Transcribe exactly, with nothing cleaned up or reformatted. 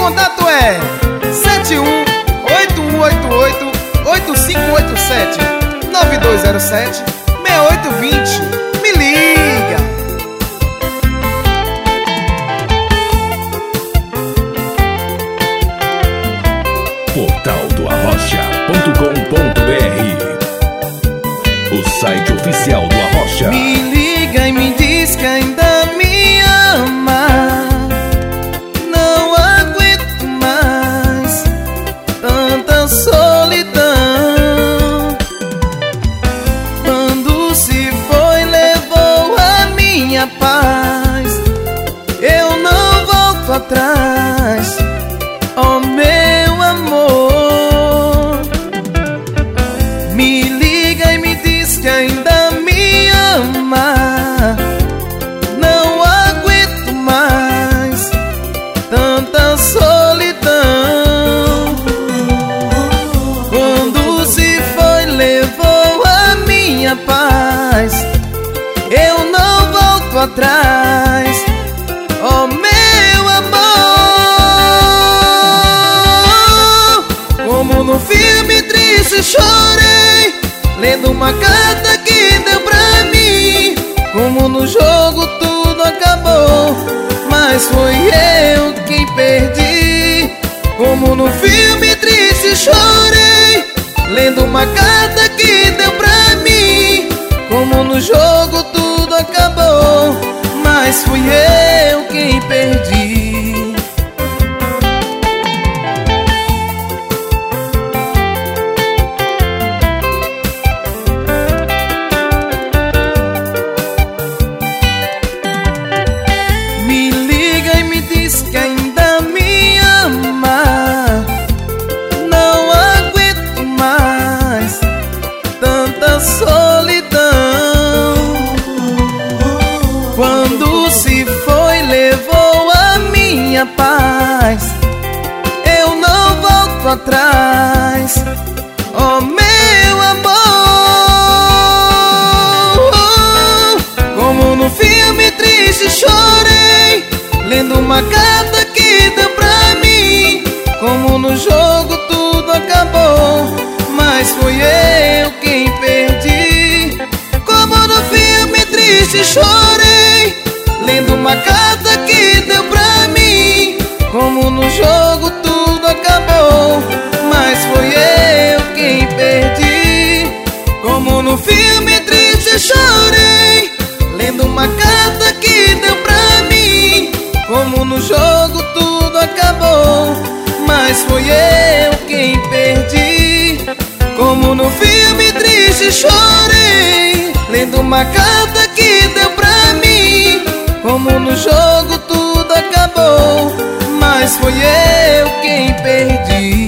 contato é sete um oito um oito oito oito cinco oito sete nove dois zero sete seis oito dois zero. Me liga! portal do arrocha ponto com ponto br, o site oficial do Arrocha. Me liga e me diz que ainda me ama. Não aguento mais tanta solidão. Quando se foi, levou a minha paz. Eu não volto atrás, oh meu amor. Me liga e me diz que ainda me ama. Não aguento mais tanta solidão. Quando se foi, levou a minha paz. Eu não volto atrás, oh meu amor. Como no filme triste chorei, lendo uma carta que deu pra mim. Como no jogo tudo acabou, mas foi eu quem perdi. Como no filme triste chorei, lendo uma carta que deu pra mim. Como no jogo tudo acabou, mas fui eu quem perdi. Me liga e me diz que ainda me ama. Não aguento mais tanta solidão. Quando se foi, levou a minha paz. Eu não volto atrás, oh meu amor. Como no filme triste chorei, lendo uma carta que deu pra mim. Como no jogo tudo acabou, mas foi eu quem perdi. Como no filme triste chorei, lendo uma carta que deu pra mim. Como no jogo tudo acabou, mas foi eu quem perdi. Como no filme triste chorei, lendo uma carta que deu pra mim. Como no jogo tudo acabou, mas foi eu quem perdi. Como no filme triste chorei, lendo uma carta que deu pra mim. Como no jogo tudo acabou, mas foi eu quem perdi.